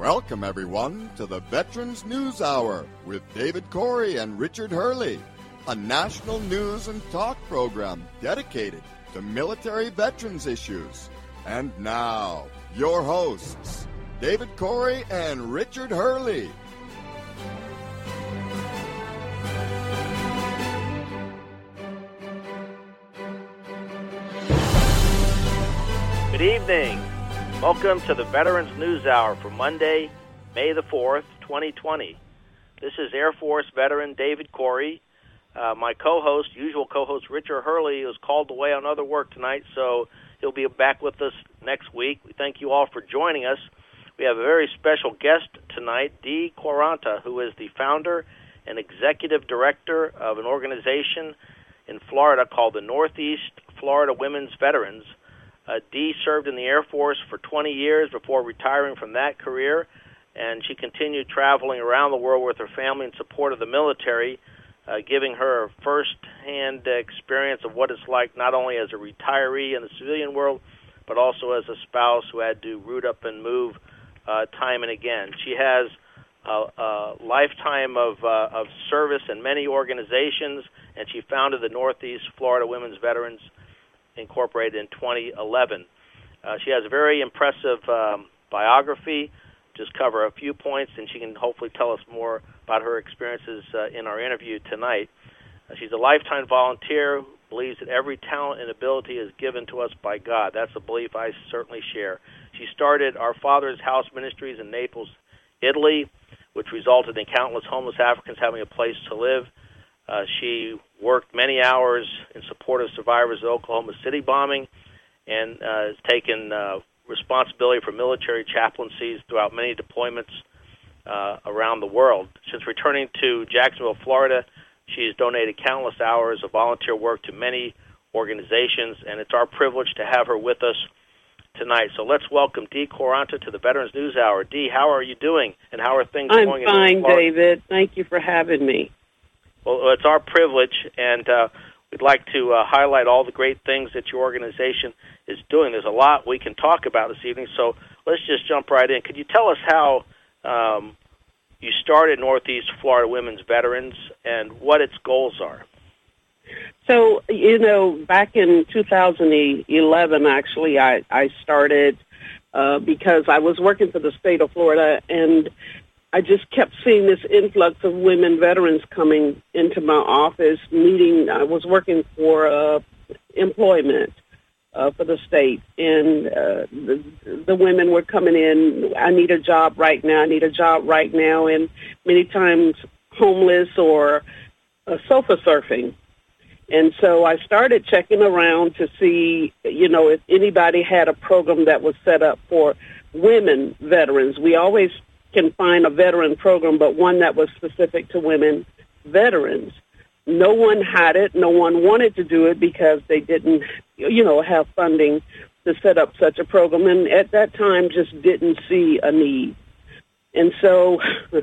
Welcome, everyone, to the Veterans News Hour with David Corey and Richard Hurley, a national news and talk program dedicated to military veterans issues. And now, your hosts, David Corey and Richard Hurley. Good evening. Welcome to the Veterans News Hour for Monday, May the 4th, 2020. This is Air Force veteran David Corey. My usual co-host Richard Hurley is called away on other work tonight, so he'll be back with us next week. We thank you all for joining us. We have a very special guest tonight, Dee Quaranta, who is the founder and executive director of an organization in Florida called the Northeast Florida Women's Veterans. Dee served in the Air Force for 20 years before retiring from that career, and she continued traveling around the world with her family in support of the military, giving her first-hand experience of what it's like not only as a retiree in the civilian world, but also as a spouse who had to root up and move time and again. She has a lifetime of service in many organizations, and she founded the Northeast Florida Women's Veterans Incorporated in 2011. She has a very impressive biography. Just cover a few points, and she can hopefully tell us more about her experiences in our interview tonight. She's a lifetime volunteer who believes that every talent and ability is given to us by God. That's a belief I certainly share. She started Our Father's House Ministries in Naples, Italy, which resulted in countless homeless Africans having a place to live. She worked many hours in support of survivors of the Oklahoma City bombing and has taken responsibility for military chaplaincies throughout many deployments around the world. Since returning to Jacksonville, Florida, she has donated countless hours of volunteer work to many organizations, and it's our privilege to have her with us tonight. So let's welcome Dee Quaranta to the Veterans News Hour. Dee, how are you doing, and how are things going? I'm fine, David. Thank you for having me. Well, it's our privilege, and we'd like to highlight all the great things that your organization is doing. There's a lot we can talk about this evening, so let's just jump right in. Could you tell us how you started Northeast Florida Women's Veterans and what its goals are? So, back in 2011, actually, I started because I was working for the state of Florida, and I just kept seeing this influx of women veterans coming into my office, I was working for employment for the state, and the women were coming in, I need a job right now, and many times homeless or sofa surfing. And so I started checking around to see, if anybody had a program that was set up for women veterans. We always can find a veteran program, but one that was specific to women veterans. No one had it. No one wanted to do it because they didn't, have funding to set up such a program. And at that time, just didn't see a need. And so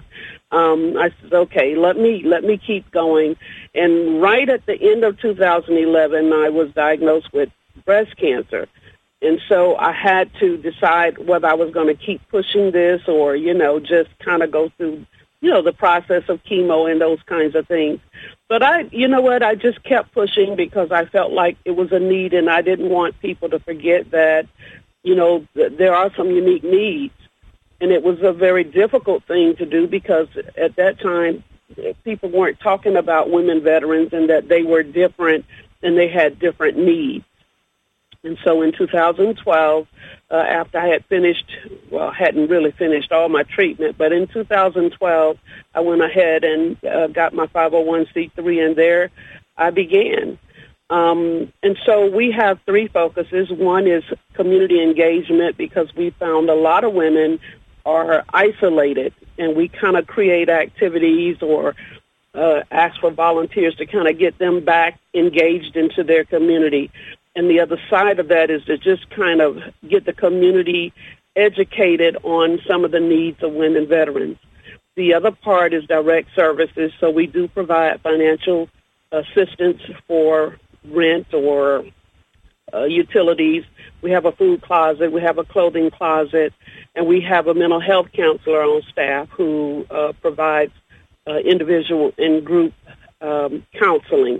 I said, okay, let me keep going. And right at the end of 2011, I was diagnosed with breast cancer. And so I had to decide whether I was going to keep pushing this or, just kind of go through, the process of chemo and those kinds of things. But I just kept pushing because I felt like it was a need, and I didn't want people to forget that, there are some unique needs. And it was a very difficult thing to do because at that time, people weren't talking about women veterans and that they were different and they had different needs. And so in 2012, after I hadn't really finished all my treatment, but in 2012, I went ahead and got my 501c3, and there I began. And so we have three focuses. One is community engagement, because we found a lot of women are isolated, and we kind of create activities or ask for volunteers to kind of get them back engaged into their community. And the other side of that is to just kind of get the community educated on some of the needs of women veterans. The other part is direct services, so we do provide financial assistance for rent or utilities. We have a food closet. We have a clothing closet. And we have a mental health counselor on staff who provides individual and group counseling.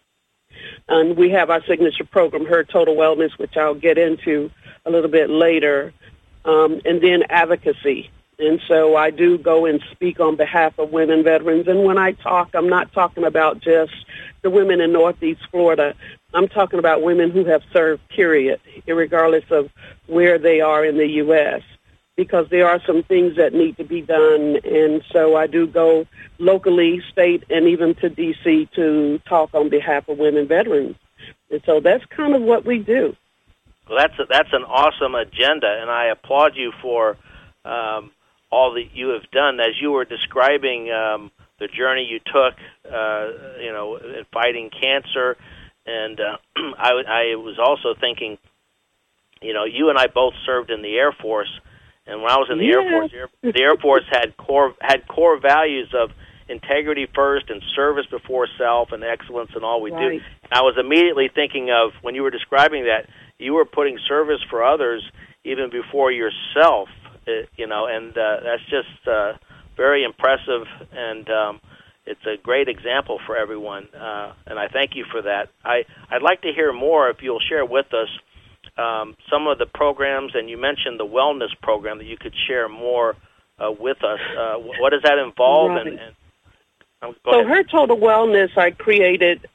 And we have our signature program, Her Total Wellness, which I'll get into a little bit later, and then advocacy. And so I do go and speak on behalf of women veterans. And when I talk, I'm not talking about just the women in Northeast Florida. I'm talking about women who have served, period, regardless of where they are in the U.S., because there are some things that need to be done. And so I do go locally, state, and even to D.C. to talk on behalf of women veterans. And so that's kind of what we do. Well, that's an awesome agenda, and I applaud you for all that you have done. As you were describing the journey you took, in fighting cancer, and I was also thinking, you and I both served in the Air Force, and when I was in the Air Force, the Air Force had core values of integrity first and service before self and excellence in all we do. And I was immediately thinking of, when you were describing that, you were putting service for others even before yourself, and that's just very impressive, and it's a great example for everyone, and I thank you for that. I'd like to hear more, if you'll share with us some of the programs, and you mentioned the wellness program, that you could share more with us. What does that involve? Right. So Her Total Wellness I created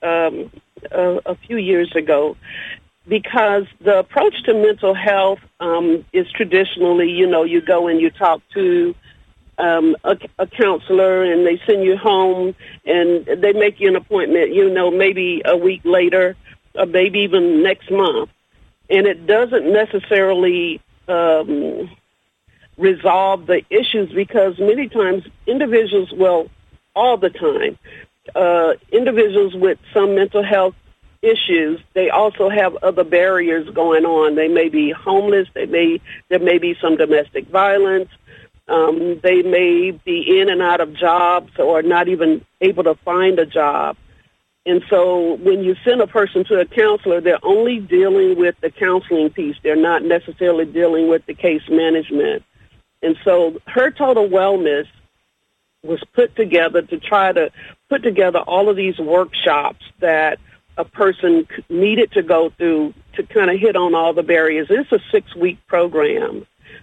a few years ago, because the approach to mental health is traditionally, you go and you talk to a counselor, and they send you home, and they make you an appointment, maybe a week later, or maybe even next month. And it doesn't necessarily resolve the issues, because many times individuals, all the time, individuals with some mental health issues, they also have other barriers going on. They may be homeless. There may be some domestic violence. They may be in and out of jobs, or not even able to find a job. And so when you send a person to a counselor, they're only dealing with the counseling piece. They're not necessarily dealing with the case management. And so Her Total Wellness was put together to try to put together all of these workshops that a person needed to go through to kind of hit on all the barriers. It's a 6-week program.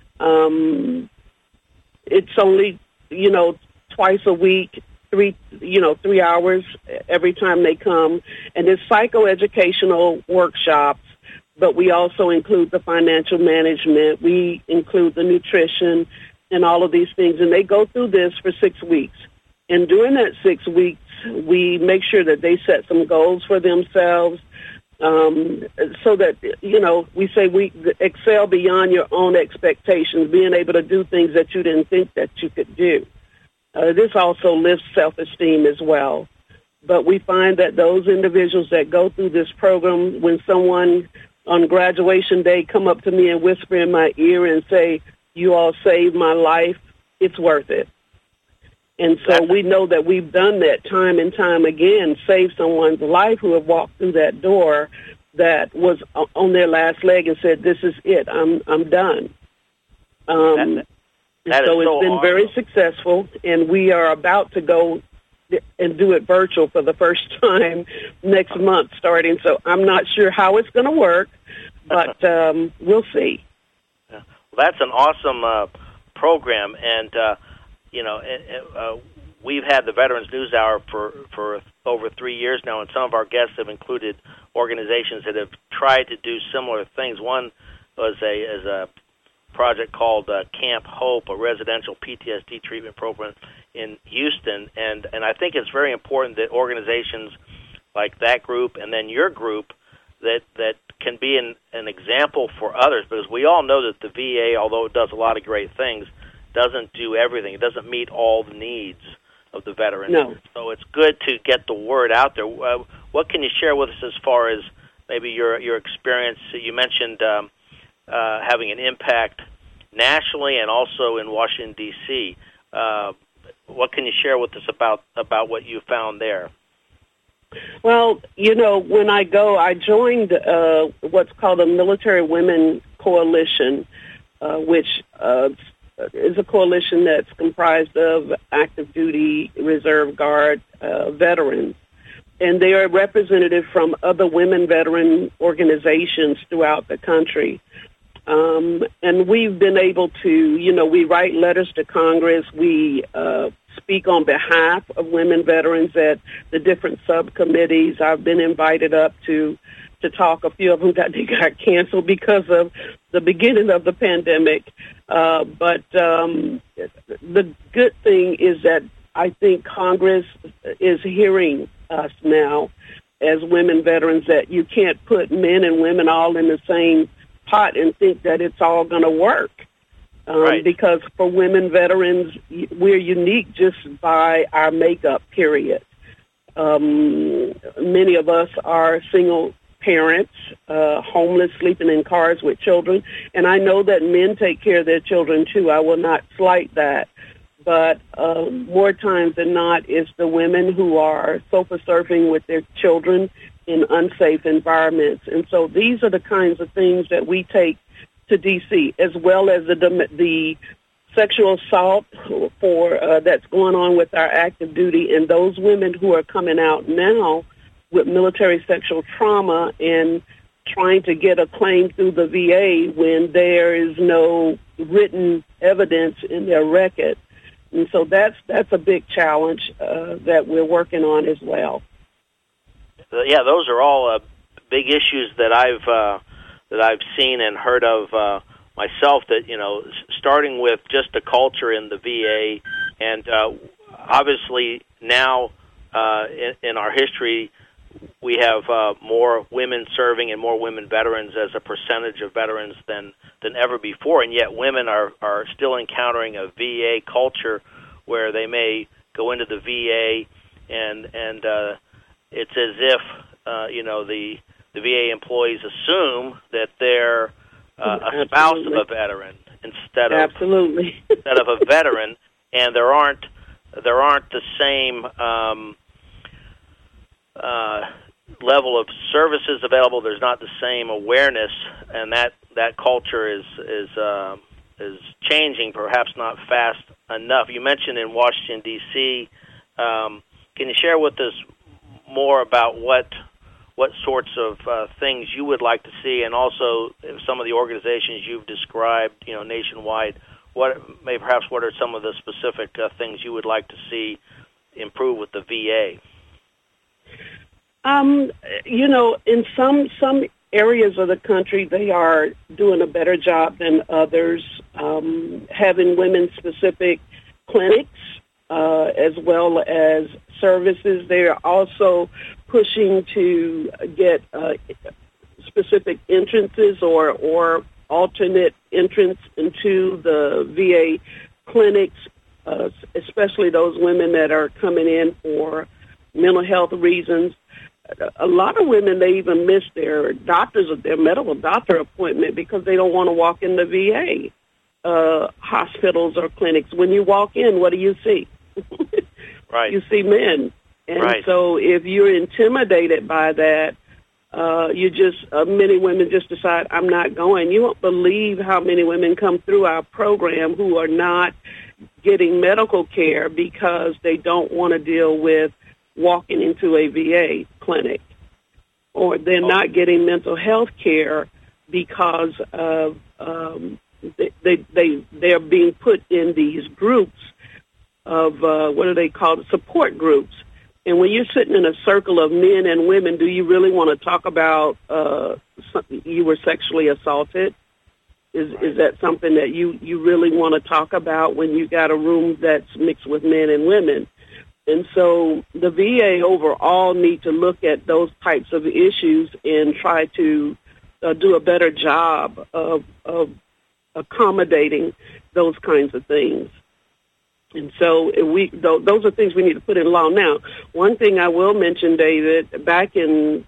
It's only, twice a week, 3 hours every time they come. And it's psychoeducational workshops, but we also include the financial management. We include the nutrition and all of these things. And they go through this for 6 weeks. And during that 6 weeks, we make sure that they set some goals for themselves, so that, we say we excel beyond your own expectations, being able to do things that you didn't think that you could do. This also lifts self-esteem as well. But we find that those individuals that go through this program, when someone on graduation day come up to me and whisper in my ear and say, "You all saved my life," it's worth it. And so we know that we've done that time and time again, saved someone's life who have walked through that door that was on their last leg and said, "This is it. I'm done." So it's been very successful, and we are about to go and do it virtual for the first time next month starting. So I'm not sure how it's going to work, but we'll see. Yeah. Well, that's an awesome program, and we've had the Veterans News Hour for over 3 years now, and some of our guests have included organizations that have tried to do similar things. One was a project called Camp Hope, a residential PTSD treatment program in Houston, and I think it's very important that organizations like that group and then your group that can be an example for others, because we all know that the VA, although it does a lot of great things, doesn't do everything. It doesn't meet all the needs of the veterans. No. So it's good to get the word out there. What can you share with us as far as maybe your experience? You mentioned having an impact nationally and also in Washington, D.C. What can you share with us about what you found there? Well, when I go, I joined what's called a Military Women Coalition, which is a coalition that's comprised of active duty, reserve guard veterans. And they are representative from other women veteran organizations throughout the country. And we've been able to, we write letters to Congress. We speak on behalf of women veterans at the different subcommittees. I've been invited up to talk. A few of them got canceled because of the beginning of the pandemic. But the good thing is that I think Congress is hearing us now as women veterans, that you can't put men and women all in the same pot and think that it's all going to work. Right. Because for women veterans, we're unique just by our makeup, period. Many of us are single parents, homeless, sleeping in cars with children. And I know that men take care of their children, too. I will not slight that. But more times than not, it's the women who are sofa surfing with their children in unsafe environments. And so these are the kinds of things that we take to D.C., as well as the sexual assault that's going on with our active duty, and those women who are coming out now with military sexual trauma and trying to get a claim through the VA when there is no written evidence in their record. And so that's a big challenge that we're working on as well. Yeah, those are all big issues that I've seen and heard of myself. That starting with just the culture in the VA, and obviously now in our history, we have more women serving and more women veterans as a percentage of veterans than ever before, and yet women are still encountering a VA culture where they may go into the VA and it's as if the VA employees assume that they're a spouse of a veteran instead of a veteran, and there aren't the same level of services available. There's not the same awareness, and that culture is changing, perhaps not fast enough. You mentioned in Washington, D.C. Can you share with us more about what sorts of things you would like to see, and also some of the organizations you've described, nationwide? What are some of the specific things you would like to see improve with the VA? In some areas of the country, they are doing a better job than others, having women-specific clinics as well as services. They are also pushing to get specific entrances or alternate entrance into the VA clinics, especially those women that are coming in for mental health reasons. A lot of women, they even miss their medical doctor appointment because they don't want to walk in the VA hospitals or clinics. When you walk in, what do you see? Right. You see men. And so if you're intimidated by that, many women just decide, I'm not going. You won't believe how many women come through our program who are not getting medical care because they don't want to deal with walking into a VA clinic, or they're not getting mental health care because of they're being put in these groups of what are they called, support groups. And when you're sitting in a circle of men and women, do you really want to talk about you were sexually assaulted? Is that something that you really want to talk about when you got a room that's mixed with men and women? And so the VA overall need to look at those types of issues and try to do a better job of accommodating those kinds of things. And so those are things we need to put in law. Now, one thing I will mention, David, back in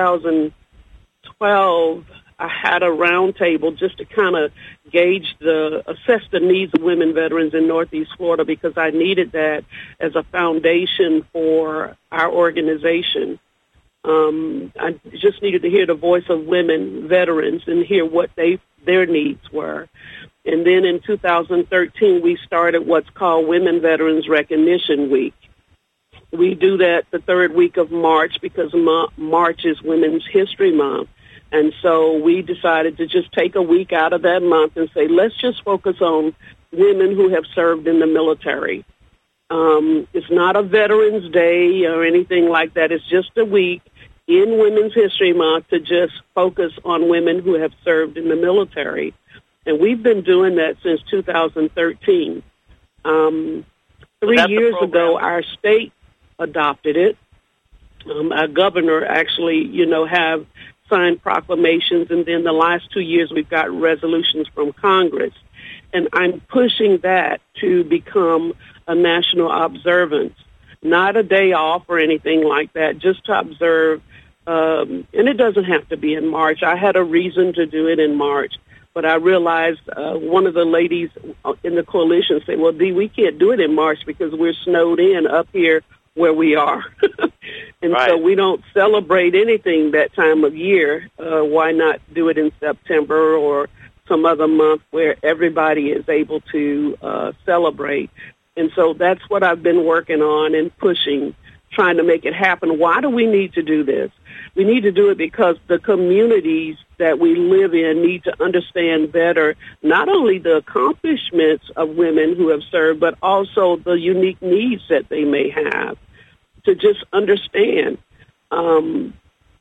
2012, I had a roundtable just to kind of assess the needs of women veterans in Northeast Florida, because I needed that as a foundation for our organization. I just needed to hear the voice of women veterans and hear what their needs were. And then in 2013, we started what's called Women Veterans Recognition Week. We do that the third week of March because March is Women's History Month. And so we decided to just take a week out of that month and say, let's just focus on women who have served in the military. It's not a Veterans Day or anything like that. It's just a week in Women's History Month to just focus on women who have served in the military. And we've been doing that since 2013. 3 years ago, our state adopted it. Our governor actually, have signed proclamations, and then the last 2 years we've got resolutions from Congress. And I'm pushing that to become a national observance, not a day off or anything like that, just to observe. And it doesn't have to be in March. I had a reason to do it in March, but I realized one of the ladies in the coalition said, well, Dee, we can't do it in March because we're snowed in up here where we are. And right. So we don't celebrate anything that time of year. Why not do it in September or some other month where everybody is able to celebrate? And so that's what I've been working on and pushing, trying to make it happen. Why do we need to do this? We need to do it because the communities that we live in need to understand better not only the accomplishments of women who have served, but also the unique needs that they may have, to just understand. And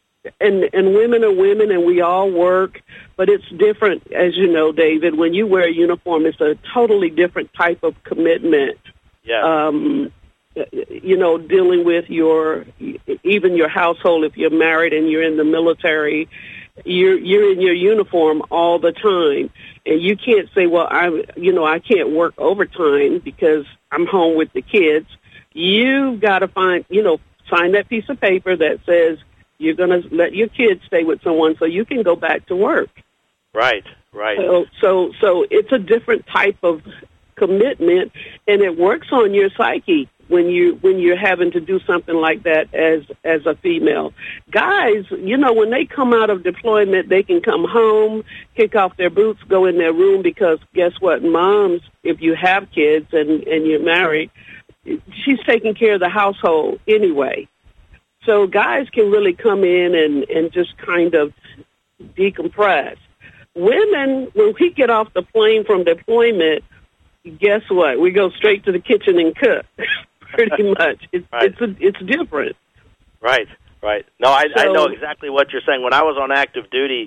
women are women, and we all work, but it's different, as you know, David. When you wear a uniform, it's a totally different type of commitment. Yeah. Dealing with even your household. If you're married and you're in the military, you're in your uniform all the time, and you can't say, well, I can't work overtime because I'm home with the kids. You've got to sign that piece of paper that says you're going to let your kids stay with someone so you can go back to work. Right. So it's a different type of commitment, and it works on your psyche when you're having to do something like that as a female. Guys, when they come out of deployment, they can come home, kick off their boots, go in their room, because guess what? Moms, if you have kids and you're married, she's taking care of the household anyway. So guys can really come in and just kind of decompress. Women, when we get off the plane from deployment, guess what? We go straight to the kitchen and cook. Pretty much. It's different. Right. No, I know exactly what you're saying. When I was on active duty,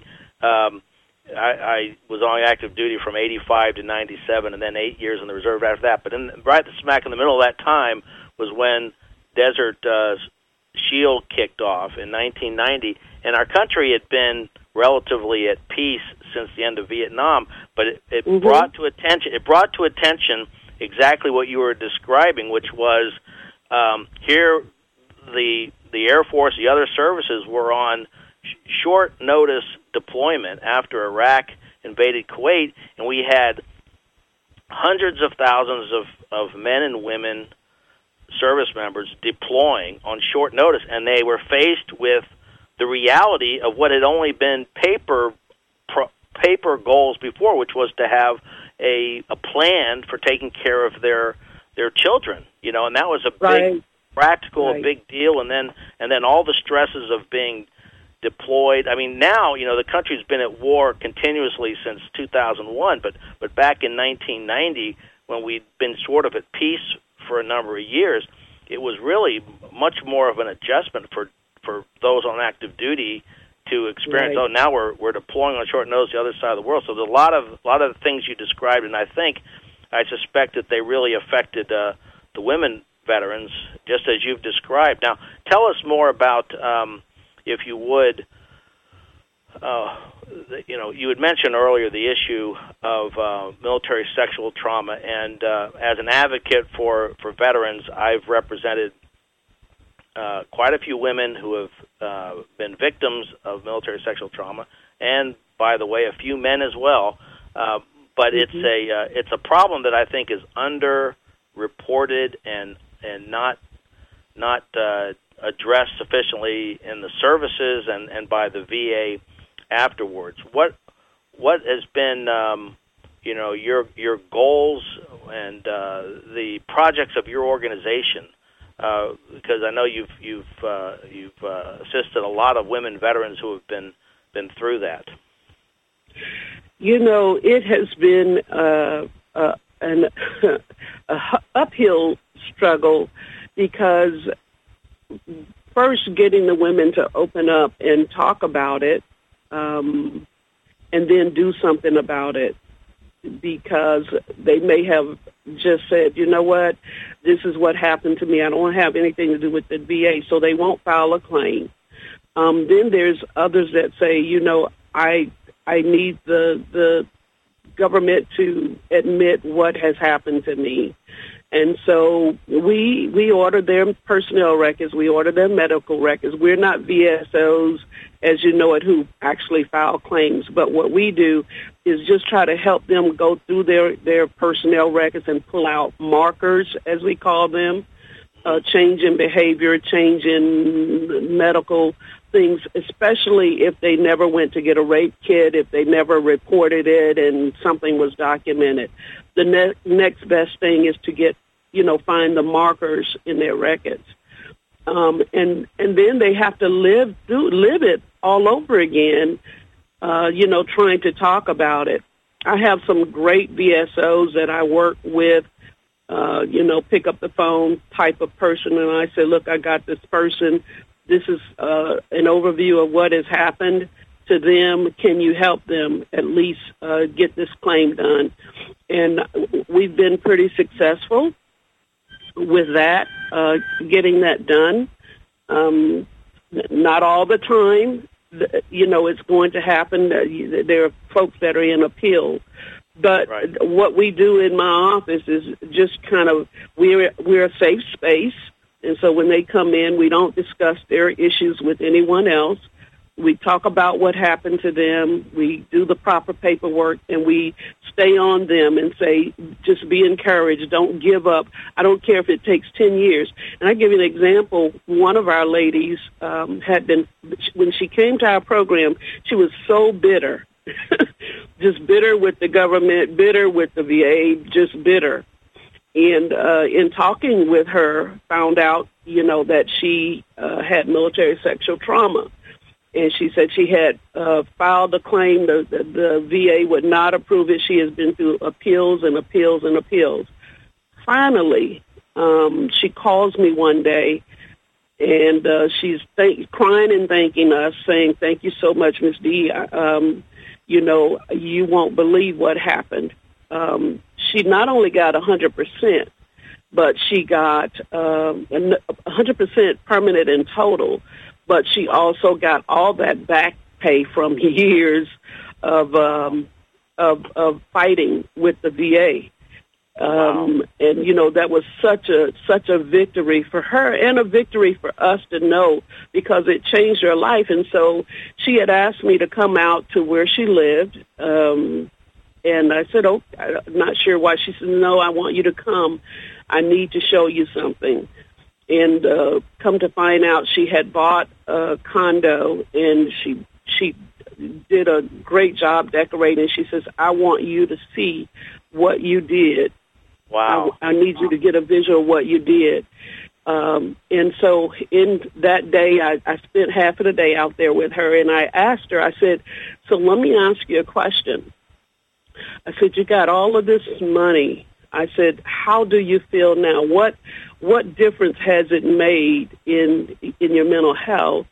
I was on active duty from 85 to 97, and then 8 years in the reserve after that. But right smack in the middle of that time was when Desert Shield kicked off in 1990, and our country had been relatively at peace since the end of Vietnam. But it brought to attention exactly what you were describing, which was here the Air Force, the other services were on short notice deployment after Iraq invaded Kuwait, and we had hundreds of thousands of men and women service members deploying on short notice, and they were faced with the reality of what had only been paper goals before, which was to have a plan for taking care of their children, and that was a big practical, a big deal, and then all the stresses of being deployed. I mean, now, the country's been at war continuously since 2001, but back in 1990, when we'd been sort of at peace for a number of years, it was really much more of an adjustment for those on active duty to experience. Oh, now we're deploying on short notice the other side of the world. So there's a lot of the things you described, and I suspect that they really affected the women veterans, just as you've described. Now, tell us more about, if you would, you had mentioned earlier the issue of military sexual trauma, and as an advocate for veterans, I've represented quite a few women who have been victims of military sexual trauma, and, by the way, a few men as well. But it's a problem that I think is underreported and not addressed sufficiently in the services and by the VA afterwards. What has been your goals and the projects of your organization? Because I know you've assisted a lot of women veterans who have been through that. It has been an uphill struggle, because first getting the women to open up and talk about it, and then do something about it, because they may have just said, you know what, this is what happened to me. I don't have anything to do with the VA, so they won't file a claim. Then there's others that say, I need the government to admit what has happened to me. And so we order their personnel records. We order their medical records. We're not VSOs, as you know it, who actually file claims. But what we do is just try to help them go through their personnel records and pull out markers, as we call them, change in behavior, change in medical things, especially if they never went to get a rape kit, if they never reported it and something was documented. The next best thing is to get, find the markers in their records. And then they have to live it all over again, trying to talk about it. I have some great VSOs that I work with, pick up the phone type of person, and I say, look, I got this person. This is an overview of what has happened to them. Can you help them at least get this claim done? And we've been pretty successful with that, getting that done. Not all the time, it's going to happen. There are folks that are in appeal. But right. What we do in my office is just kind of, we're a safe space. And so when they come in, we don't discuss their issues with anyone else. We talk about what happened to them. We do the proper paperwork, and we stay on them and say, just be encouraged. Don't give up. I don't care if it takes 10 years. And I give you an example. One of our ladies had been, when she came to our program, she was so bitter, just bitter with the government, bitter with the VA, just bitter. And in talking with her, found out, that she had military sexual trauma. And she said she had filed a claim. The VA would not approve it. She has been through appeals and appeals and appeals. Finally, she calls me one day, and she's crying and thanking us, saying, thank you so much, Ms. D. You won't believe what happened. She not only got 100%, but she got 100% permanent in total, but she also got all that back pay from years of fighting with the VA. Wow. And, that was such a victory for her and a victory for us to know, because it changed her life. And so she had asked me to come out to where she lived. And I said, I'm not sure why. She said, no, I want you to come. I need to show you something. And come to find out, she had bought a condo, and she did a great job decorating. She says, I want you to see what you did. Wow. I need you to get a visual of what you did. And so in that day, I spent half of the day out there with her, and I asked her, I said, so let me ask you a question. I said, you got all of this money. I said, how do you feel now? What difference has it made in your mental health?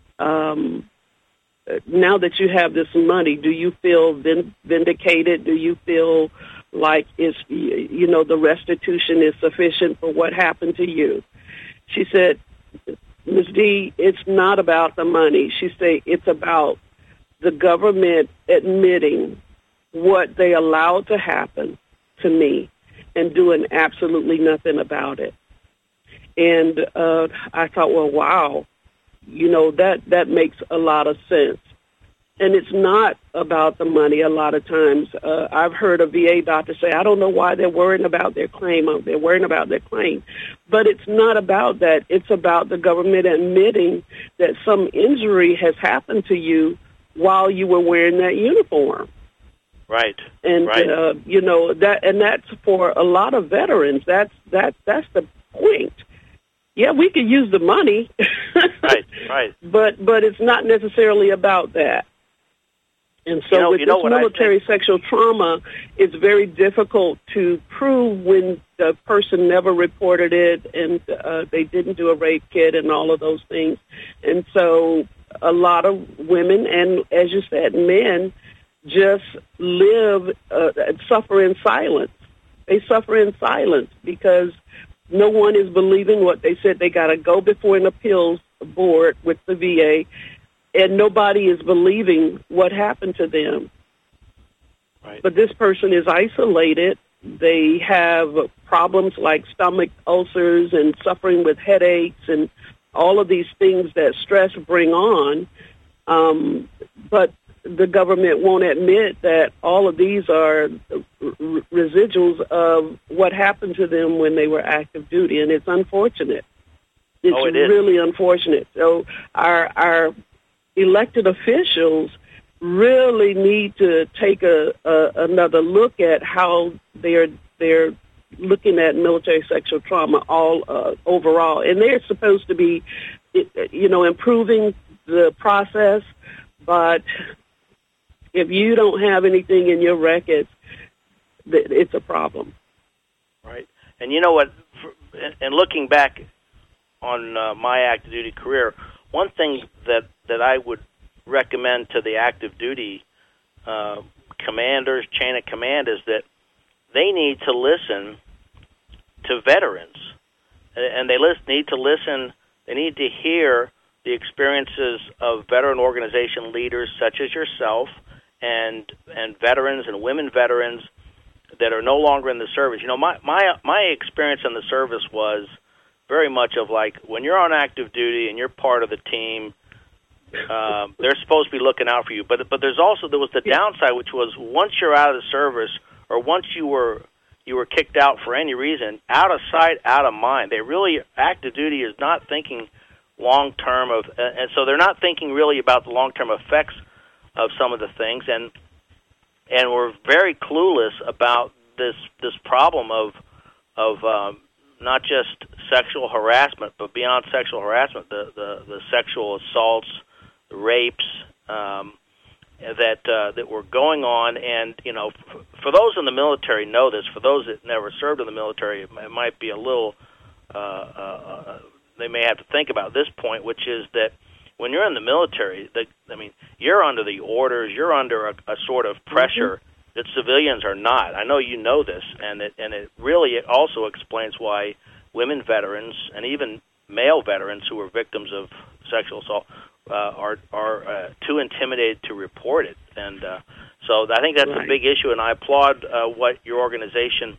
Now that you have this money, do you feel vindicated? Do you feel like the restitution is sufficient for what happened to you? She said, Ms. D, it's not about the money. She said, it's about the government admitting what they allowed to happen to me and doing absolutely nothing about it. And I thought, well, wow, that makes a lot of sense. And it's not about the money a lot of times. I've heard a VA doctor say, I don't know why they're worrying about their claim. They're worrying about their claim. But it's not about that. It's about the government admitting that some injury has happened to you while you were wearing that uniform. Right. And, right. You know, that's for a lot of veterans. That's the point. Yeah, we could use the money. Right. But it's not necessarily about that. And so with this military sexual trauma, it's very difficult to prove when the person never reported it and they didn't do a rape kit and all of those things. And so a lot of women and, as you said, men just suffer in silence. They suffer in silence because no one is believing what they said. They got to go before an appeals board with the VA, and nobody is believing what happened to them. Right. But this person is isolated. They have problems like stomach ulcers and suffering with headaches and all of these things that stress bring on. But the government won't admit that all of these are residuals of what happened to them when they were active duty, and it's unfortunate. It's really unfortunate. So our elected officials really need to take another look at how they're looking at military sexual trauma overall, and they're supposed to be, improving the process. But if you don't have anything in your records, it's a problem. Right, and you know what? And looking back on my active duty career, one thing that I would recommend to the active duty commanders, chain of command, is that they need to listen to veterans, and they need to listen. They need to hear the experiences of veteran organization leaders such as yourself, and veterans and women veterans that are no longer in the service. You know, my experience in the service was very much of like when you're on active duty and you're part of the team, they're supposed to be looking out for you. But there was the downside, which was once you're out of the service or once you were kicked out for any reason, out of sight, out of mind. Active duty is not thinking long term and so they're not thinking really about the long term effects of some of the things, and we're very clueless about this problem of not just sexual harassment, but beyond sexual harassment, the sexual assaults, the rapes that were going on. And for those in the military know this. For those that never served in the military, it might be a little. They may have to think about this point, which is that when you're in the military, you're under the orders, you're under a sort of pressure that civilians are not. I know you know this, and it really also explains why women veterans and even male veterans who are victims of sexual assault are too intimidated to report it. And so I think that's a big issue, and I applaud what your organization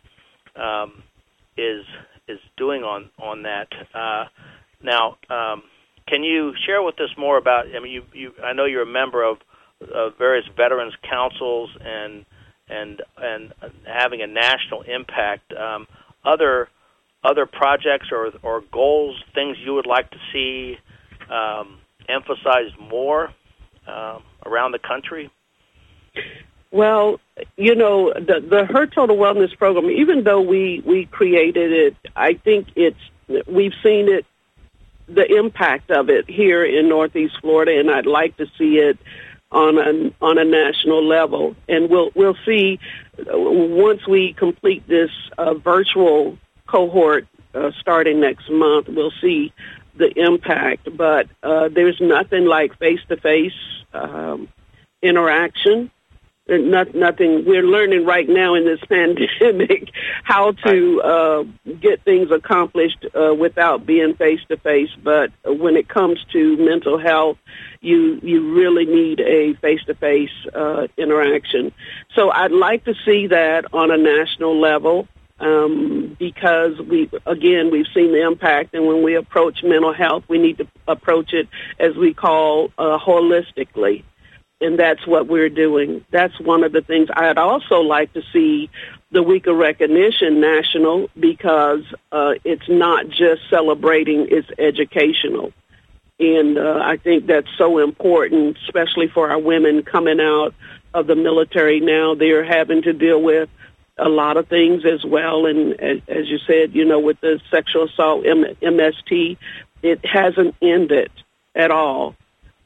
is doing on that. Now, can you share with us more about? I mean, I know you're a member of various veterans councils and having a national impact. Other projects or goals, things you would like to see emphasized more around the country? Well, the Her Total Wellness Program, even though we created it, I think we've seen it, the impact of it here in Northeast Florida, and I'd like to see it on a national level. And we'll see once we complete this virtual cohort starting next month. We'll see the impact, but there's nothing like face-to-face interaction. Nothing. We're learning right now in this pandemic how to get things accomplished without being face-to-face. But when it comes to mental health, you really need a face-to-face interaction. So I'd like to see that on a national level because we've seen the impact. And when we approach mental health, we need to approach it as we call holistically. and that's what we're doing. That's one of the things. I'd also like to see the Week of Recognition national, because it's not just celebrating, it's educational. And I think that's so important, especially for our women coming out of the military now. They're having to deal with a lot of things as well. And as you said, with the sexual assault, MST, it hasn't ended at all.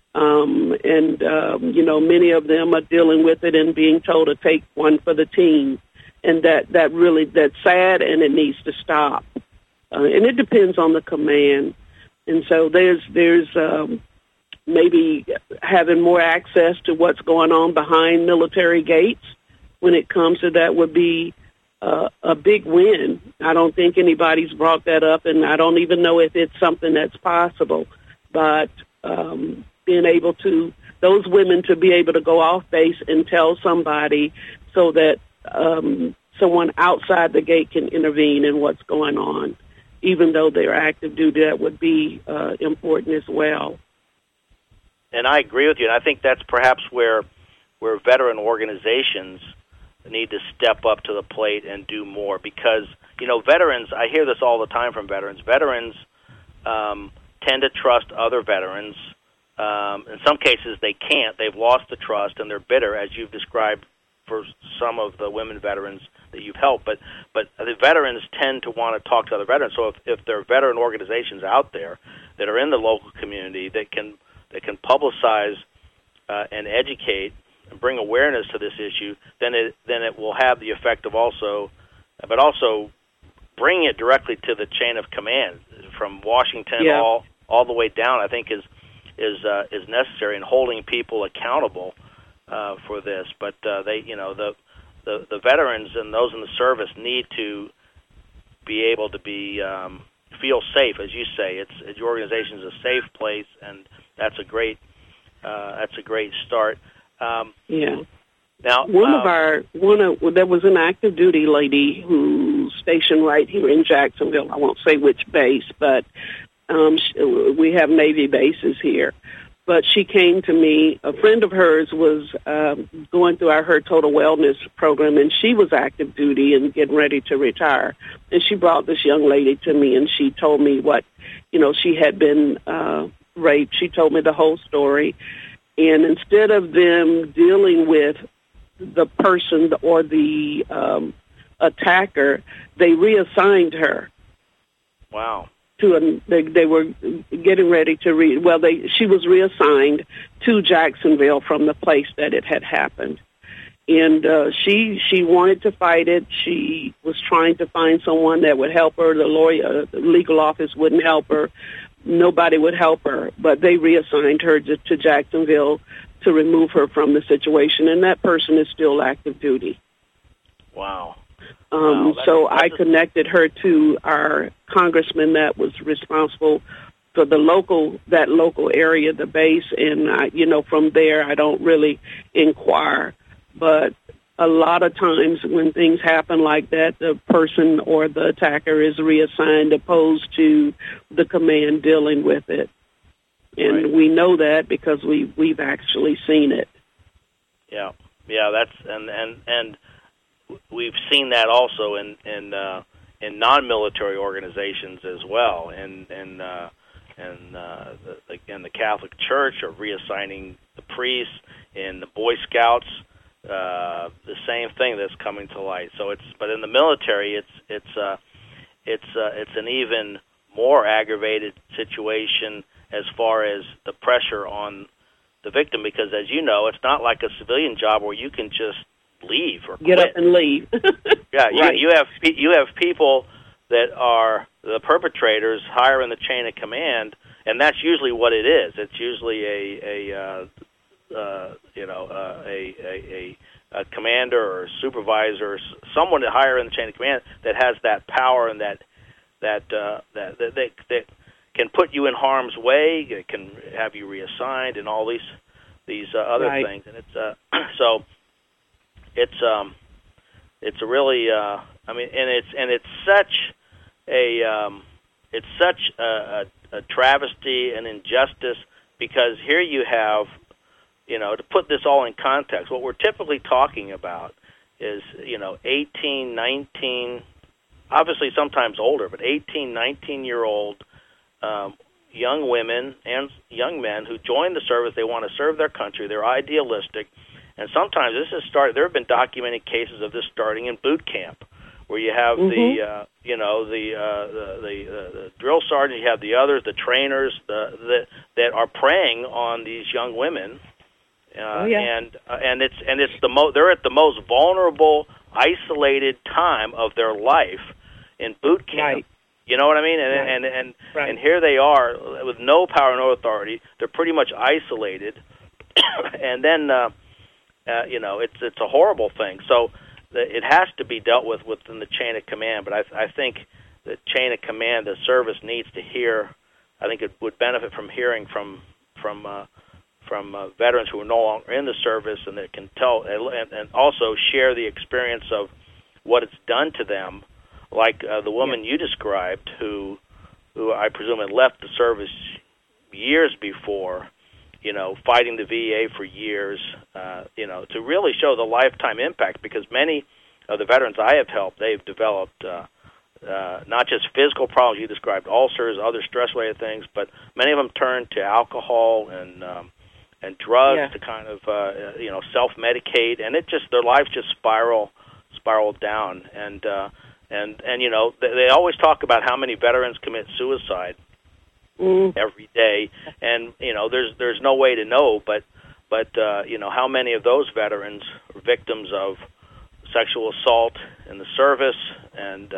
Many of them are dealing with it and being told to take one for the team. And that's sad, and it needs to stop. And it depends on the command. And so there's maybe having more access to what's going on behind military gates when it comes to that would be a big win. I don't think anybody's brought that up, and I don't even know if it's something that's possible. But being able to, those women to be able to go off base and tell somebody so that someone outside the gate can intervene in what's going on, even though they're active duty, that would be important as well. And I agree with you, and I think that's perhaps where veteran organizations need to step up to the plate and do more, because, veterans, I hear this all the time from veterans. Veterans tend to trust other veterans. In some cases, they can't. They've lost the trust, and they're bitter, as you've described for some of the women veterans that you've helped. But the veterans tend to want to talk to other veterans. So if there are veteran organizations out there that are in the local community that can publicize and educate and bring awareness to this issue, then it will have the effect of also bringing it directly to the chain of command from Washington all the way down. I think is necessary in holding people accountable for this. But the veterans and those in the service need to be able to feel safe, as you say. Your organization is a safe place, and that's a great start. Now, there was an active duty lady who's stationed right here in Jacksonville. I won't say which base, but we have Navy bases here. But she came to me. A friend of hers was going through her total wellness program, and she was active duty and getting ready to retire. And she brought this young lady to me, and she told me what, she had been raped. She told me the whole story. And instead of them dealing with the person or the attacker, they reassigned her. Wow. They were getting ready to she was reassigned to Jacksonville from the place that it had happened. And she wanted to fight it. She was trying to find someone that would help her. The legal office wouldn't help her. Nobody would help her, but they reassigned her to Jacksonville to remove her from the situation, and that person is still active duty. Wow. So I connected her to our congressman that was responsible for that local area, the base, and from there I don't really inquire, but a lot of times when things happen like that, the person or the attacker is reassigned opposed to the command dealing with it. And right. We know that because we've actually seen it. Yeah, that's and we've seen that also in non-military organizations as well, and the Catholic Church are reassigning the priests, and the Boy Scouts. The same thing that's coming to light. But in the military, it's an even more aggravated situation as far as the pressure on the victim, because as you know, it's not like a civilian job where you can just leave or get quit. Up and leave. Yeah, right. you have people that are the perpetrators higher in the chain of command, and that's usually what it is. It's usually a commander or a supervisor, or someone higher in the chain of command that has that power and that can put you in harm's way, it can have you reassigned, and all these other right. things. And it's a really it's such a travesty and injustice, because here you have to put this all in context, what we're typically talking about is, 18, 19, obviously sometimes older, but 18, 19-year-old young women and young men who join the service. They want to serve their country. They're idealistic. And sometimes this has started. There have been documented cases of this starting in boot camp, where you have the drill sergeant, you have the others, the trainers, that are preying on these young women, and it's they're at the most vulnerable, isolated time of their life in boot camp. Right. You know what I mean? And here they are with no power, no authority. They're pretty much isolated, and then it's a horrible thing. So it has to be dealt with within the chain of command. But I think the chain of command, the service needs to hear. I think it would benefit from hearing from veterans who are no longer in the service, and that can tell and also share the experience of what it's done to them. Like the woman you described, who I presume had left the service years before, fighting the VA for years, to really show the lifetime impact, because many of the veterans I have helped, they've developed not just physical problems, you described ulcers, other stress-related things, but many of them turned to alcohol and drugs to kind of, self-medicate, and their lives just spiraled down. And they always talk about how many veterans commit suicide every day, and there's no way to know, but how many of those veterans are victims of sexual assault in the service, and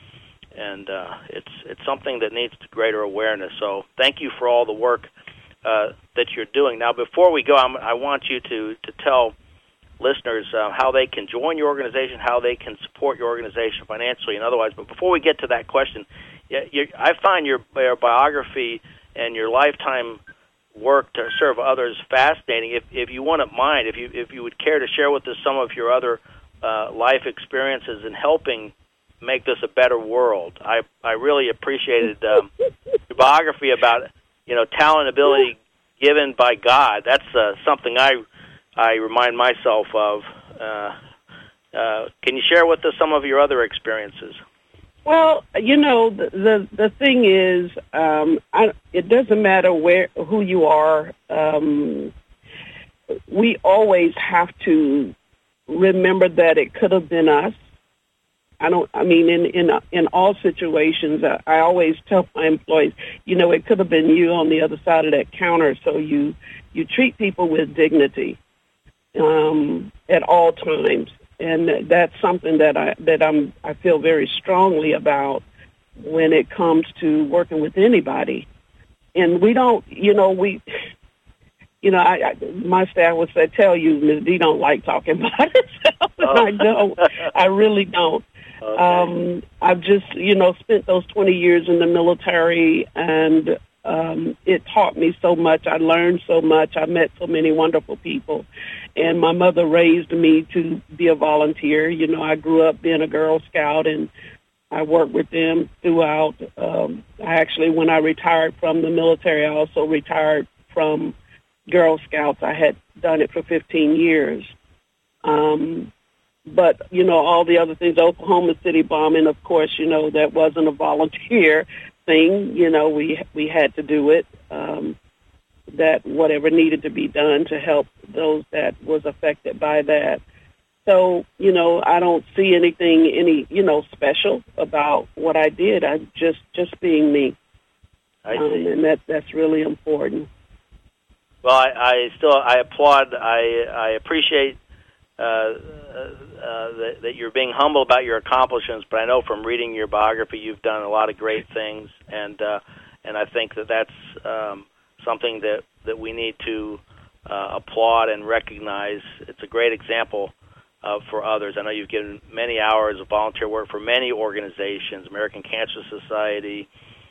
it's something that needs greater awareness. So thank you for all the work that you're doing. Now, before we go, I want you to tell listeners how they can join your organization, how they can support your organization financially and otherwise. But before we get to that question, I find your biography and your lifetime work to serve others fascinating. If you wouldn't mind, if you would care to share with us some of your other life experiences in helping make this a better world. I really appreciated your biography about talent, ability given by God. That's something I remind myself of. Can you share with us some of your other experiences? Well, the thing is, it doesn't matter who you are. We always have to remember that it could have been us. In all situations, I always tell my employees, it could have been you on the other side of that counter. So you treat people with dignity at all times, and that's something that I feel very strongly about when it comes to working with anybody. And we don't, my staff would say, tell you, Ms. D don't like talking about herself, and I don't. I really don't. Okay. I've just, spent those 20 years in the military, and it taught me so much. I learned so much. I met so many wonderful people, and my mother raised me to be a volunteer. I grew up being a Girl Scout, and I worked with them throughout. When I retired from the military, I also retired from Girl Scouts. I had done it for 15 years. But, all the other things, Oklahoma City bombing, of course, that wasn't a volunteer thing. We had to do it, that whatever needed to be done to help those that was affected by that. So, I don't see anything special about what I did. I just being me. I see. And that's really important. Well, I applaud. I appreciate that you're being humble about your accomplishments, but I know from reading your biography you've done a lot of great things, and I think that's something that we need to applaud and recognize. It's a great example for others. I know you've given many hours of volunteer work for many organizations, American Cancer Society.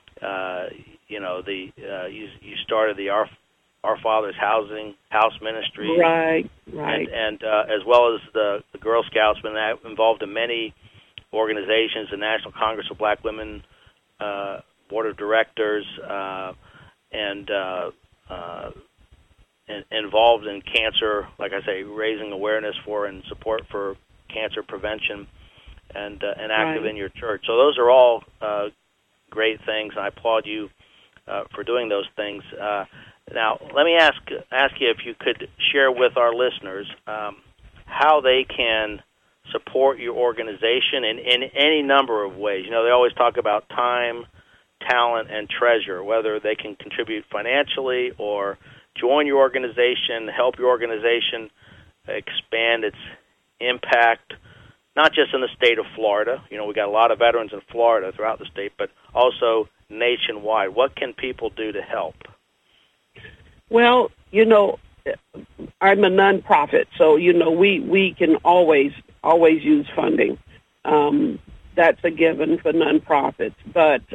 You started the Our Father's House Ministry, right, and as well as the Girl Scouts, been involved in many organizations, the National Congress of Black Women, Board of Directors, and involved in cancer, like I say, raising awareness for and support for cancer prevention, and active in your church. So those are all great things, and I applaud you for doing those things. Now, let me ask you if you could share with our listeners how they can support your organization in any number of ways. You know, they always talk about time, talent, and treasure, whether they can contribute financially or join your organization, help your organization expand its impact, not just in the state of Florida. You know, we got a lot of veterans in Florida throughout the state, but also nationwide. What can people do to help? Well, you know, I'm a nonprofit, so, you know, we can always use funding. That's a given for nonprofits. But,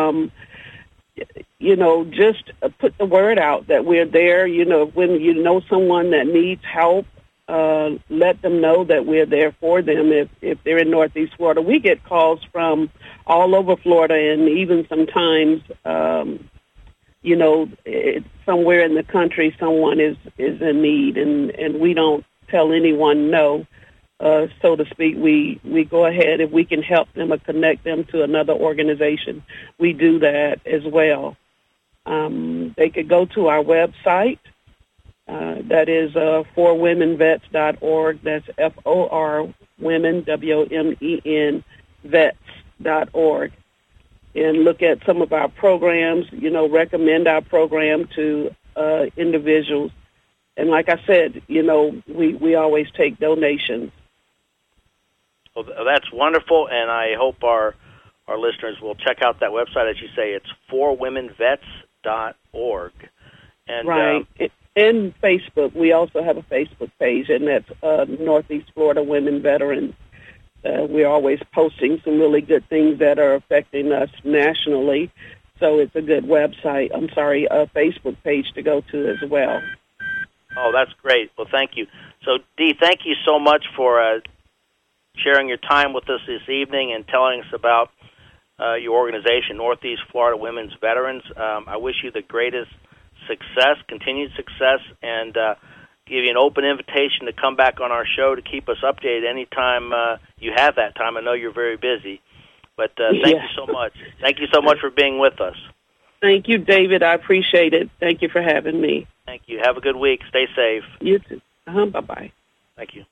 you know, just put the word out that we're there. You know, when you know someone that needs help, let them know that we're there for them if they're in Northeast Florida. We get calls from all over Florida, and even sometimes, you know, somewhere in the country someone is in need, and we don't tell anyone no, so to speak. We go ahead if we can help them or connect them to another organization. We do that as well. They could go to our website. That is forwomenvets.org. That's FOR women, WOMEN, vets.org. And look at some of our programs, you know, recommend our program to individuals. And like I said, you know, we always take donations. Well, that's wonderful, and I hope our listeners will check out that website. As you say, it's forwomenvets.org. And, right. And Facebook. We also have a Facebook page, and that's Northeast Florida Women Veterans. We're always posting some really good things that are affecting us nationally, so it's a good website. A Facebook page to go to as well. Oh, that's great. Well, thank you. So, Dee, thank you so much for sharing your time with us this evening and telling us about your organization, Northeast Florida Women's Veterans. I wish you the greatest success, continued success, and give you an open invitation to come back on our show to keep us updated anytime you have that time. I know you're very busy, but thank you so much. Thank you so much for being with us. Thank you, David. I appreciate it. Thank you for having me. Thank you. Have a good week. Stay safe. You too. Bye-bye. Thank you.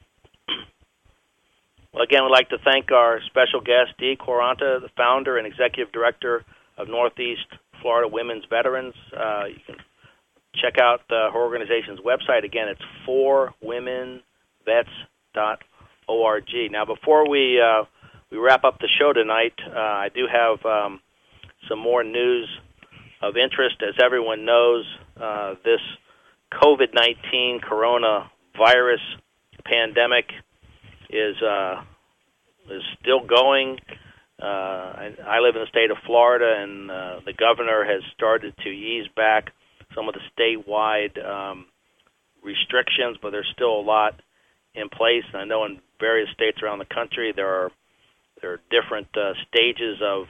Well, again, we'd like to thank our special guest, Dee Quaranta, the founder and executive director of Northeast Florida Women's Veterans. You can check out her organization's website. Again, it's forwomenvets.org. Now, before we wrap up the show tonight, I do have some more news of interest. As everyone knows, this COVID-19 coronavirus pandemic is still going. I live in the state of Florida, and the governor has started to ease back some of the statewide restrictions, but there's still a lot in place. And I know in various states around the country there are different stages of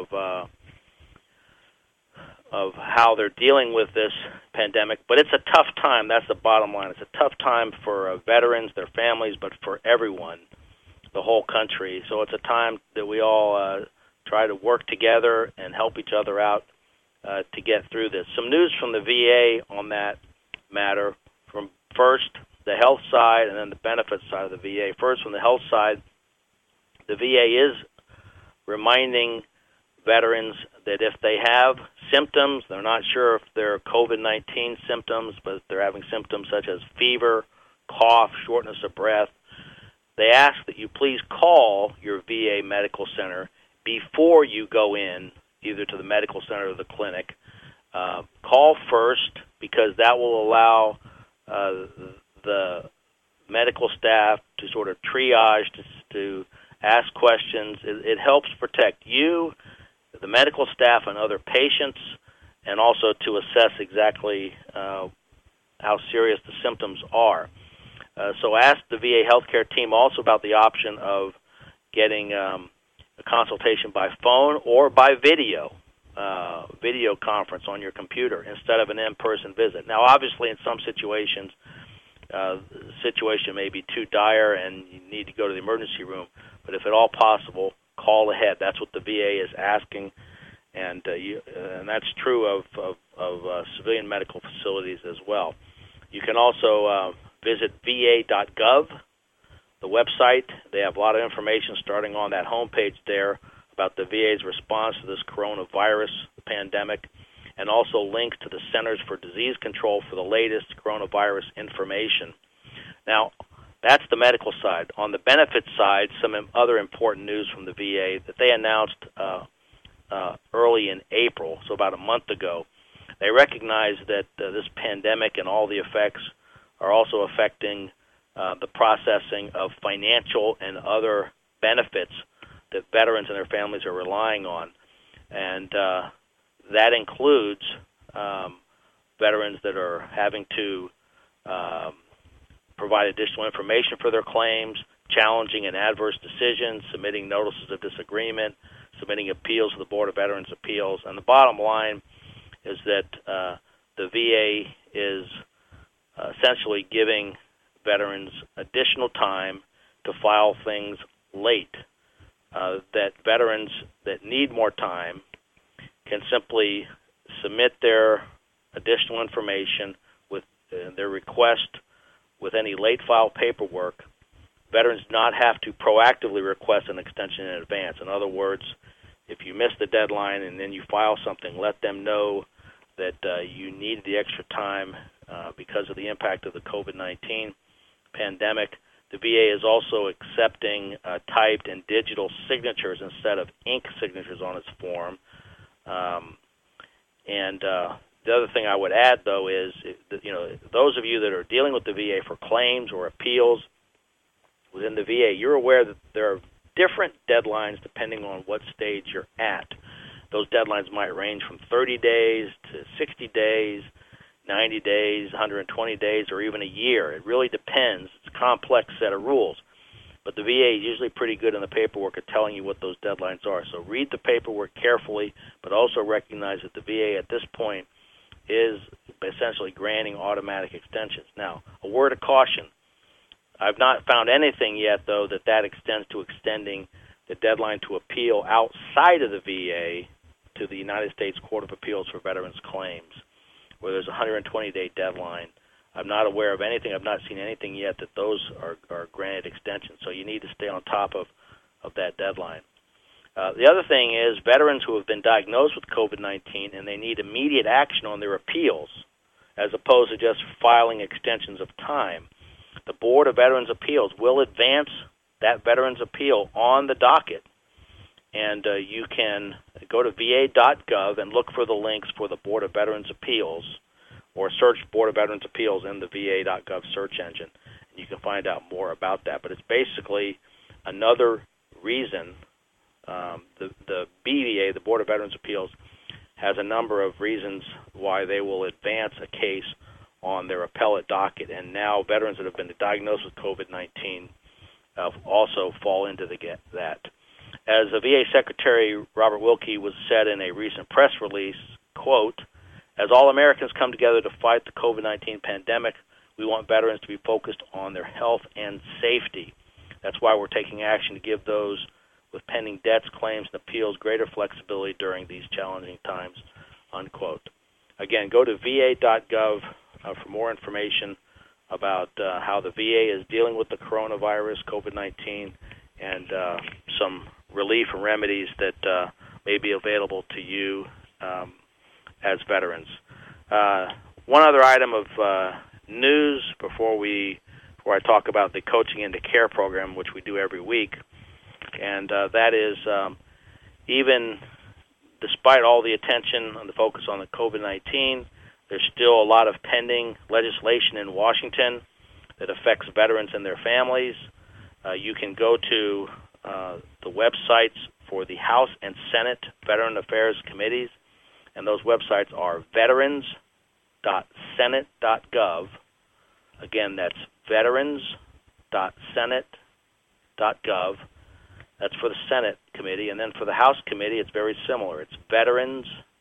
how they're dealing with this pandemic. But it's a tough time. That's the bottom line. It's a tough time for veterans, their families, but for everyone, the whole country. So it's a time that we all try to work together and help each other out to get through this. Some news from the VA on that matter, from first the health side and then the benefits side of the VA. First, from the health side, the VA is reminding veterans that if they have symptoms, they're not sure if they're COVID-19 symptoms, but they're having symptoms such as fever, cough, shortness of breath, they ask that you please call your VA medical center before you go in, either to the medical center or the clinic. Call first, because that will allow the medical staff to sort of triage, to ask questions. It helps protect you, the medical staff, and other patients, and also to assess exactly how serious the symptoms are. So ask the VA healthcare team also about the option of getting a consultation by phone or by video. video conference on your computer instead of an in-person visit. Now, obviously, in some situations, the situation may be too dire and you need to go to the emergency room, but if at all possible, call ahead. That's what the VA is asking, and that's true of civilian medical facilities as well. You can also visit va.gov, the website. They have a lot of information starting on that homepage there about the VA's response to this coronavirus pandemic, and also links to the Centers for Disease Control for the latest coronavirus information. Now, that's the medical side. On the benefits side, some other important news from the VA that they announced early in April, so about a month ago. They recognize that this pandemic and all the effects are also affecting the processing of financial and other benefits that veterans and their families are relying on. And that includes veterans that are having to provide additional information for their claims, challenging an adverse decision, submitting notices of disagreement, submitting appeals to the Board of Veterans' Appeals. And the bottom line is that the VA is essentially giving veterans additional time to file things late, that veterans that need more time can simply submit their additional information with their request with any late file paperwork. Veterans do not have to proactively request an extension in advance. In other words, if you miss the deadline and then you file something, let them know that you need the extra time because of the impact of the COVID-19 pandemic. The VA is also accepting typed and digital signatures instead of ink signatures on its form. The other thing I would add, though, is that, those of you that are dealing with the VA for claims or appeals within the VA, you're aware that there are different deadlines depending on what stage you're at. Those deadlines might range from 30 days to 60 days, 90 days, 120 days, or even a year. It really depends. It's a complex set of rules. But the VA is usually pretty good in the paperwork at telling you what those deadlines are. So read the paperwork carefully, but also recognize that the VA at this point is essentially granting automatic extensions. Now, a word of caution. I've not found anything yet, though, that extends to extending the deadline to appeal outside of the VA to the United States Court of Appeals for Veterans Claims, where there's a 120-day deadline. I'm not aware of anything. I've not seen anything yet that those are granted extensions. So you need to stay on top of that deadline. The other thing is veterans who have been diagnosed with COVID-19 and they need immediate action on their appeals, as opposed to just filing extensions of time. The Board of Veterans' Appeals will advance that veteran's appeal on the docket. And you can go to va.gov and look for the links for the Board of Veterans' Appeals, or search Board of Veterans' Appeals in the va.gov search engine. And you can find out more about that. But it's basically another reason the BVA, the Board of Veterans' Appeals, has a number of reasons why they will advance a case on their appellate docket. And now veterans that have been diagnosed with COVID-19 also fall into that. As the VA Secretary Robert Wilkie was said in a recent press release, quote, "As all Americans come together to fight the COVID-19 pandemic, we want veterans to be focused on their health and safety. That's why we're taking action to give those with pending debts, claims, and appeals greater flexibility during these challenging times," unquote. Again, go to va.gov for more information about how the VA is dealing with the coronavirus, COVID-19, and some relief and remedies that may be available to you as veterans. One other item of news before I talk about the Coaching into Care program, which we do every week, and that is even despite all the attention and the focus on the COVID-19, there's still a lot of pending legislation in Washington that affects veterans and their families. You can go to the websites for the House and Senate Veteran Affairs Committees, and those websites are veterans.senate.gov. Again, that's veterans.senate.gov. That's for the Senate committee. And then for the House committee, it's very similar. It's veterans.senate.gov.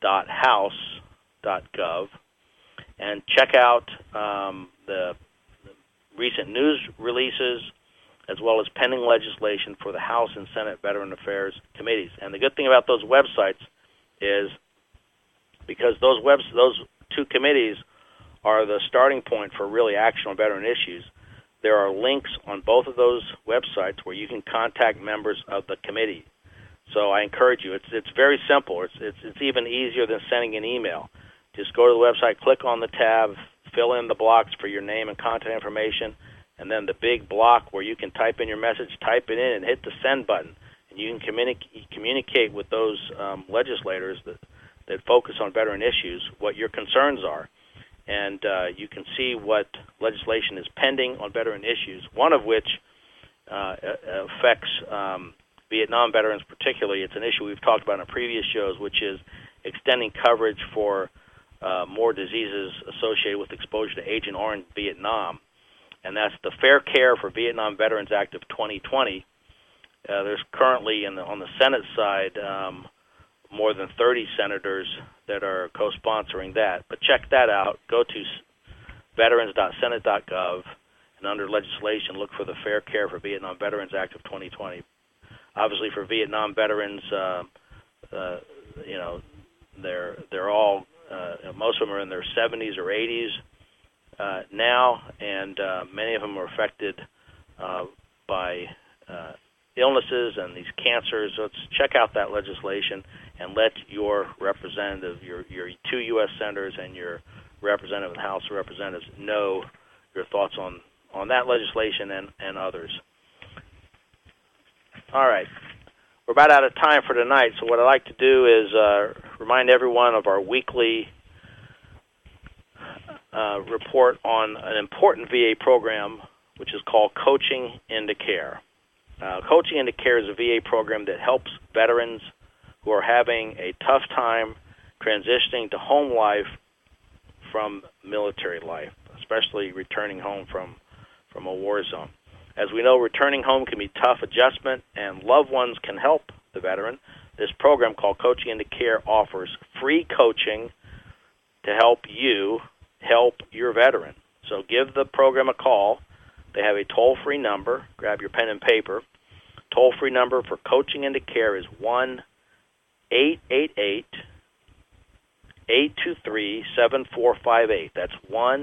veterans.house.gov, and check out the recent news releases as well as pending legislation for the House and Senate Veteran Affairs Committees. And the good thing about those websites is because those two committees are the starting point for really action on veteran issues, there are links on both of those websites where you can contact members of the committee. So I encourage you. It's very simple. It's even easier than sending an email. Just go to the website, click on the tab, fill in the blocks for your name and contact information, and then the big block where you can type in your message, type it in, and hit the send button. And you can communicate with those legislators that focus on veteran issues what your concerns are. And you can see what legislation is pending on veteran issues, one of which affects Vietnam veterans particularly. It's an issue we've talked about in previous shows, which is extending coverage for more diseases associated with exposure to Agent Orange in Vietnam. And that's the Fair Care for Vietnam Veterans Act of 2020. There's currently on the Senate side more than 30 senators that are co-sponsoring that. But check that out. Go to veterans.senate.gov, and under legislation, look for the Fair Care for Vietnam Veterans Act of 2020. Obviously, for Vietnam veterans, they're all most of them are in their 70s or 80s now, and many of them are affected by illnesses and these cancers. So let's check out that legislation and let your representative, your 2 U.S. senators and your representative in the House of Representatives know your thoughts on that legislation and others. All right. We're about out of time for tonight, so what I'd like to do is remind everyone of our weekly report on an important VA program, which is called Coaching into Care. Coaching into Care is a VA program that helps veterans who are having a tough time transitioning to home life from military life, especially returning home from a war zone. As we know, returning home can be a tough adjustment, and loved ones can help the veteran. This program called Coaching into Care offers free coaching to help you help your veteran. So give the program a call. They have a toll-free number. Grab your pen and paper. Toll-free number for Coaching into Care is 1-888-823-7458. That's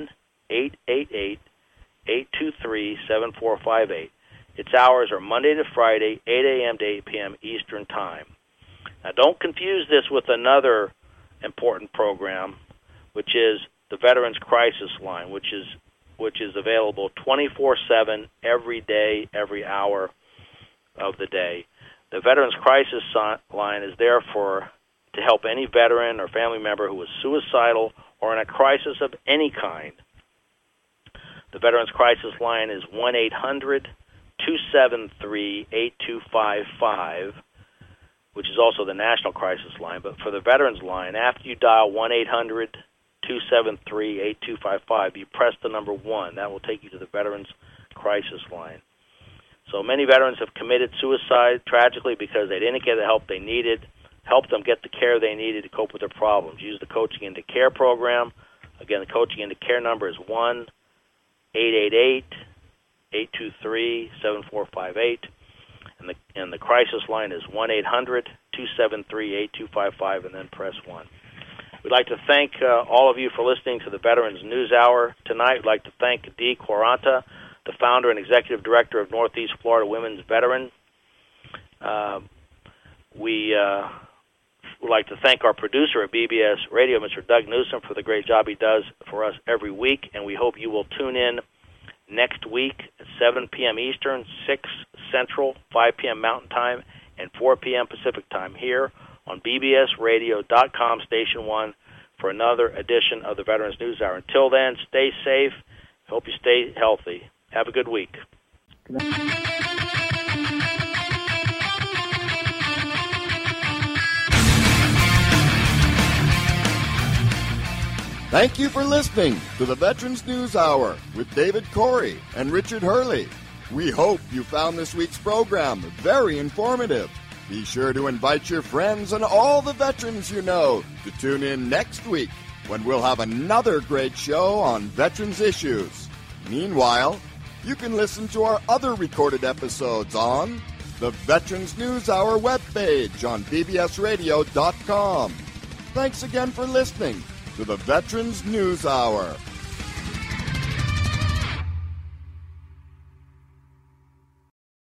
1-888-823-7458. Its hours are Monday to Friday, 8 a.m. to 8 p.m. Eastern Time. Now, don't confuse this with another important program, which is the Veterans Crisis Line, which is available 24/7 every day, every hour of the day. The Veterans Crisis Line is there to help any veteran or family member who is suicidal or in a crisis of any kind. The Veterans Crisis Line is 1-800-273-8255, which is also the National Crisis Line. But for the Veterans Line, after you dial 1-800-273-8255, you press the number 1. That will take you to the Veterans Crisis Line. So many veterans have committed suicide, tragically, because they didn't get the help they needed. Help them get the care they needed to cope with their problems. Use the Coaching into Care program. Again, the Coaching into Care number is 1-888-823-7458. And the crisis line is 1-800-273-8255, and then press 1. We'd like to thank all of you for listening to the Veterans News Hour tonight. We'd like to thank Dee Quaranta, the founder and executive director of Northeast Florida Women's Veteran. We would like to thank our producer at BBS Radio, Mr. Doug Newsom, for the great job he does for us every week, and we hope you will tune in next week at 7 p.m. Eastern, 6 Central, 5 p.m. Mountain Time, and 4 p.m. Pacific Time here on bbsradio.com, Station 1, for another edition of the Veterans News Hour. Until then, stay safe. Hope you stay healthy. Have a good week. Thank you for listening to the Veterans News Hour with David Corey and Richard Hurley. We hope you found this week's program very informative. Be sure to invite your friends and all the veterans you know to tune in next week when we'll have another great show on veterans issues. Meanwhile, you can listen to our other recorded episodes on the Veterans News Hour webpage on bbsradio.com. Thanks again for listening to the Veterans News Hour.